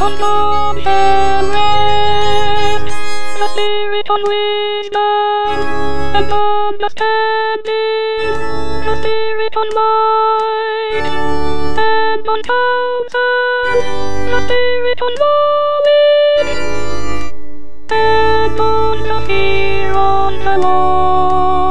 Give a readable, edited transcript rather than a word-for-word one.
on love shall rest, the spirit on wisdom and understanding, the spirit on might and on counsel, the spirit on knowledge and on the fear of the Lord.